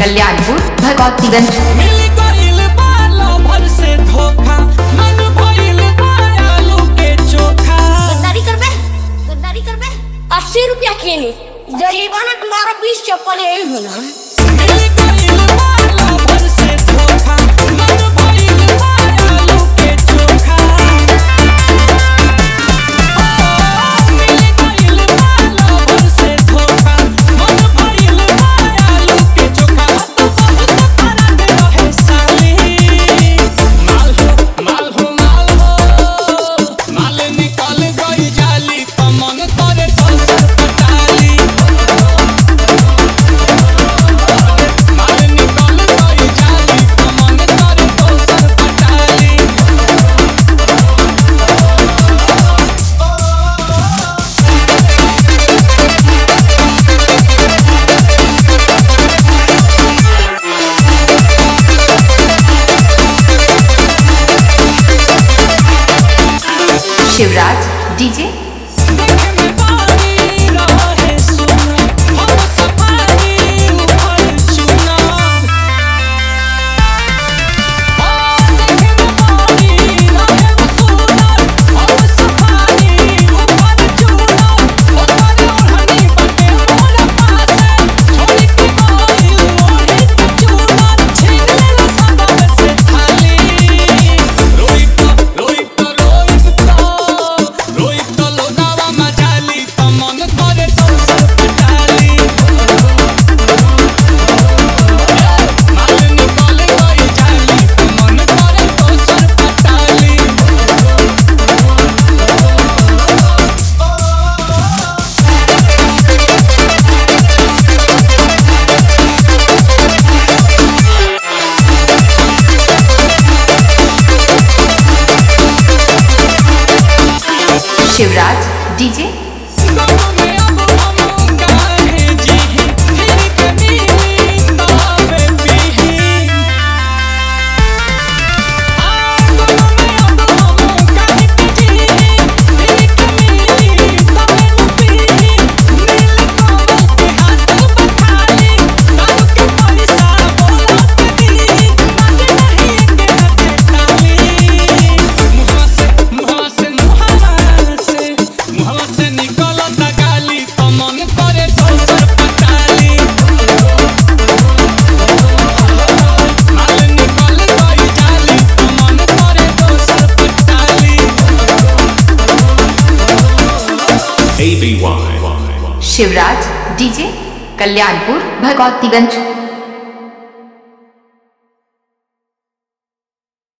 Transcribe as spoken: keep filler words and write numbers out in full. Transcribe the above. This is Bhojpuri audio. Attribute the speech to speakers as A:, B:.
A: कल्याणपुर भगवतीगंज।
B: मिल गइल बाला भर से धोखा, मन भइल बा आलू के चोखा।
C: गद्दारी करबे गद्दारी करबे अस्सी रुपया खेली जरीबाना तुम्हारा बीस चप्पल यही होना।
B: मिल गइल बाला भर से धोखा, मन भइल बा आलू के चोखा। मिल गइल बाला भर से धोखा, मन भइल बा आलू के चोखा। तू बहुत फरक रहे साली, माल हो माल हो माल हो, माल निकल गई जाली त मन करे दोसर पटाली। माल निकल गई जाली त मन करे दोसर पटाली।
A: Shivraj DJ Shivraj DJ Shivraj DJ Kalyanpur Bhagwatiganj.